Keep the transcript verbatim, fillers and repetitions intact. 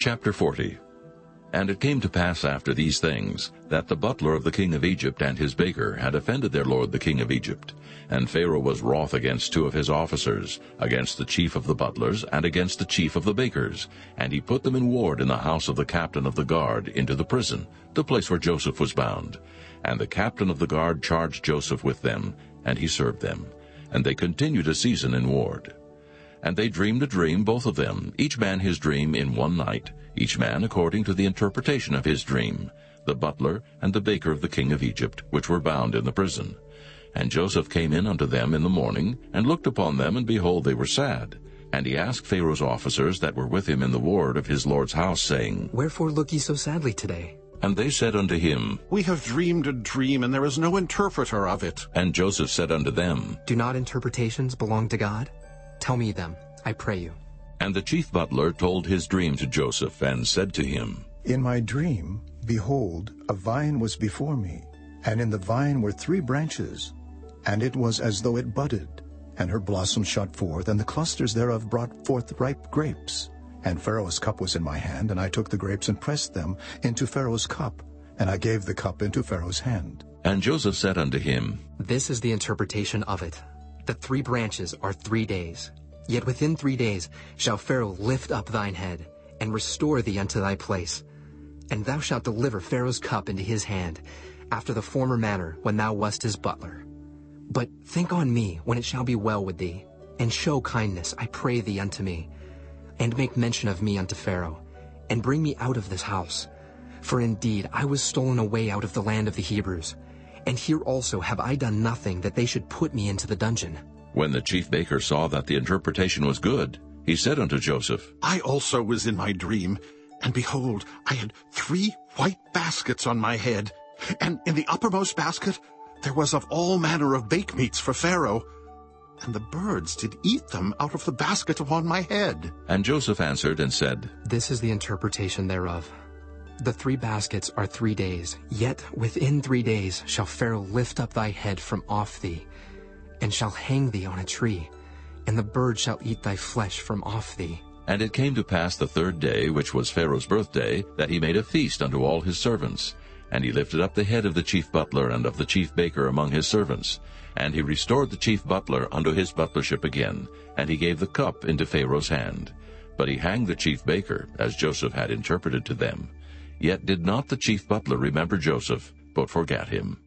Chapter forty. And it came to pass after these things, that the butler of the king of Egypt and his baker had offended their lord the king of Egypt. And Pharaoh was wroth against two of his officers, against the chief of the butlers, and against the chief of the bakers. And he put them in ward in the house of the captain of the guard, into the prison, the place where Joseph was bound. And the captain of the guard charged Joseph with them, and he served them. And they continued a season in ward. And they dreamed a dream, both of them, each man his dream in one night, each man according to the interpretation of his dream, the butler and the baker of the king of Egypt, which were bound in the prison. And Joseph came in unto them in the morning, and looked upon them, and behold, they were sad. And he asked Pharaoh's officers that were with him in the ward of his lord's house, saying, Wherefore look ye so sadly today? And they said unto him, We have dreamed a dream, and there is no interpreter of it. And Joseph said unto them, Do not interpretations belong to God? Tell me them, I pray you. And the chief butler told his dream to Joseph, and said to him, In my dream, behold, a vine was before me, and in the vine were three branches, and it was as though it budded, and her blossoms shot forth, and the clusters thereof brought forth ripe grapes. And Pharaoh's cup was in my hand, and I took the grapes and pressed them into Pharaoh's cup, and I gave the cup into Pharaoh's hand. And Joseph said unto him, This is the interpretation of it. The three branches are three days. Yet within three days shall Pharaoh lift up thine head, and restore thee unto thy place. And thou shalt deliver Pharaoh's cup into his hand, after the former manner when thou wast his butler. But think on me when it shall be well with thee, and show kindness, I pray thee, unto me, and make mention of me unto Pharaoh, and bring me out of this house. For indeed I was stolen away out of the land of the Hebrews, and here also have I done nothing that they should put me into the dungeon. When the chief baker saw that the interpretation was good, he said unto Joseph, I also was in my dream, and behold, I had three white baskets on my head, and in the uppermost basket there was of all manner of bakemeats for Pharaoh, and the birds did eat them out of the basket upon my head. And Joseph answered and said, This is the interpretation thereof. The three baskets are three days, yet within three days shall Pharaoh lift up thy head from off thee, and shall hang thee on a tree, and the bird shall eat thy flesh from off thee. And it came to pass the third day, which was Pharaoh's birthday, that he made a feast unto all his servants. And he lifted up the head of the chief butler and of the chief baker among his servants. And he restored the chief butler unto his butlership again, and he gave the cup into Pharaoh's hand. But he hanged the chief baker, as Joseph had interpreted to them. Yet did not the chief butler remember Joseph, but forgat him.